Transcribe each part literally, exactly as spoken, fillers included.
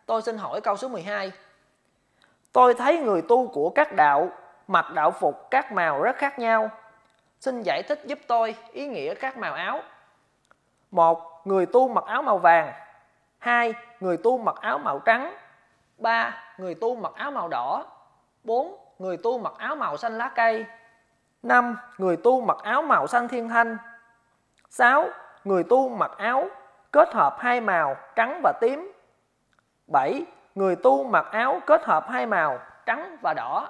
Tôi xin hỏi câu số mười hai. Tôi thấy người tu của các đạo mặc đạo phục các màu rất khác nhau. Xin giải thích giúp tôi ý nghĩa các màu áo. một. Người tu mặc áo màu vàng. hai. Người tu mặc áo màu trắng. ba. Người tu mặc áo màu đỏ. bốn. Người tu mặc áo màu xanh lá cây. năm. Người tu mặc áo màu xanh thiên thanh. sáu. Người tu mặc áo kết hợp hai màu trắng và tím. bảy. Người tu mặc áo kết hợp hai màu trắng và đỏ.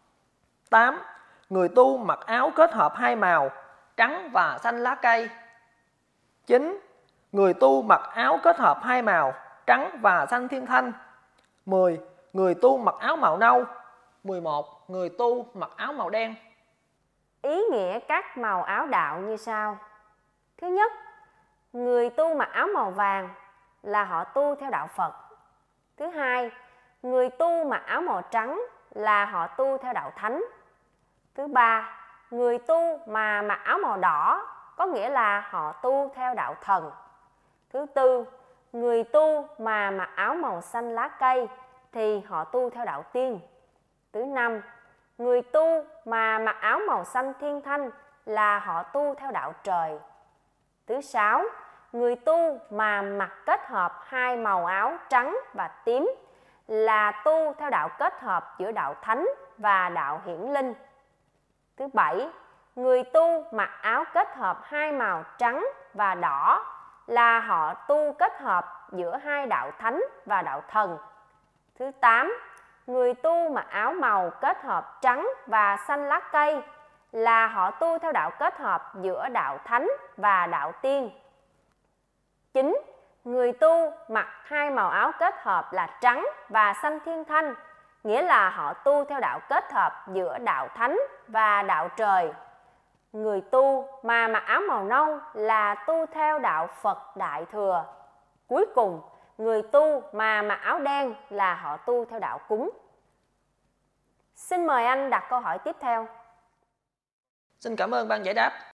tám. Người tu mặc áo kết hợp hai màu trắng và xanh lá cây. chín. Người tu mặc áo kết hợp hai màu trắng và xanh thiên thanh. mười. Người tu mặc áo màu nâu. mười một. Người tu mặc áo màu đen. Ý nghĩa các màu áo đạo như sau. Thứ nhất, người tu mặc áo màu vàng là họ tu theo đạo Phật. Thứ hai, người tu mặc áo màu trắng là họ tu theo đạo Thánh. Thứ ba, người tu mà mặc áo màu đỏ có nghĩa là họ tu theo đạo Thần. Thứ tư, người tu mà mặc áo màu xanh lá cây thì họ tu theo đạo Tiên. Thứ năm, người tu mà mặc áo màu xanh thiên thanh là họ tu theo đạo Trời. Thứ sáu, người tu mà mặc kết hợp hai màu áo trắng và tím là tu theo đạo kết hợp giữa đạo Thánh và đạo Hiển Linh. Thứ bảy, người tu mặc áo kết hợp hai màu trắng và đỏ là họ tu kết hợp giữa hai đạo Thánh và đạo Thần. Thứ tám, người tu mặc áo màu kết hợp trắng và xanh lá cây là họ tu theo đạo kết hợp giữa đạo Thánh và đạo Tiên. chín. Người tu mặc hai màu áo kết hợp là trắng và xanh thiên thanh, nghĩa là họ tu theo đạo kết hợp giữa đạo Thánh và đạo Trời. Người tu mà mặc áo màu nâu là tu theo đạo Phật Đại Thừa. Cuối cùng, người tu mà mặc áo đen là họ tu theo đạo Cúng. Xin mời anh đặt câu hỏi tiếp theo. Xin cảm ơn ban giải đáp.